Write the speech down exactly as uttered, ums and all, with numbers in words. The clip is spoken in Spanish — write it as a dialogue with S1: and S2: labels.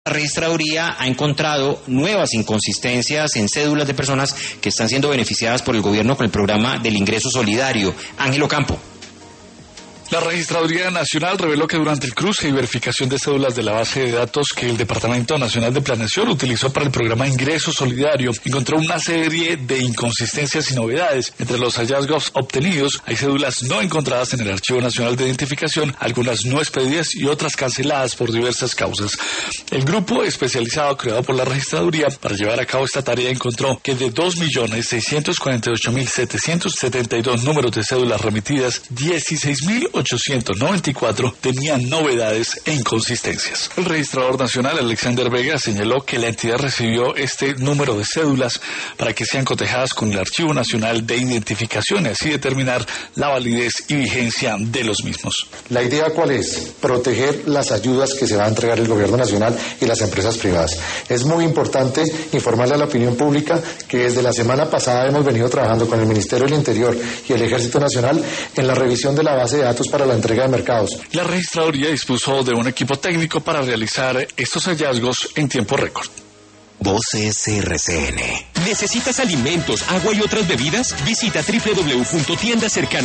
S1: La registraduría ha encontrado nuevas inconsistencias en cédulas de personas que están siendo beneficiadas por el gobierno con el programa del ingreso solidario. Ángel Ocampo.
S2: La Registraduría Nacional reveló que durante el cruce y verificación de cédulas de la base de datos que el Departamento Nacional de Planeación utilizó para el programa Ingreso Solidario, encontró una serie de inconsistencias y novedades. Entre los hallazgos obtenidos hay cédulas no encontradas en el Archivo Nacional de Identificación, algunas no expedidas y otras canceladas por diversas causas. El grupo especializado creado por la Registraduría para llevar a cabo esta tarea encontró que de dos millones seiscientos cuarenta y ocho mil setecientos setenta y dos números de cédulas remitidas, dieciséis mil ochocientos noventa y cuatro tenían novedades e inconsistencias. El registrador nacional, Alexander Vega, señaló que la entidad recibió este número de cédulas para que sean cotejadas con el Archivo Nacional de Identificación y así determinar la validez y vigencia de los mismos.
S3: ¿La idea cuál es? Proteger las ayudas que se va a entregar el gobierno nacional y las empresas privadas. Es muy importante informarle a la opinión pública que desde la semana pasada hemos venido trabajando con el Ministerio del Interior y el Ejército Nacional en la revisión de la base de datos para la entrega de mercados.
S2: La registraduría dispuso de un equipo técnico para realizar estos hallazgos en tiempo récord.
S4: Voces R C N. ¿Necesitas alimentos, agua y otras bebidas? Visita doble u doble u doble u punto tienda cercana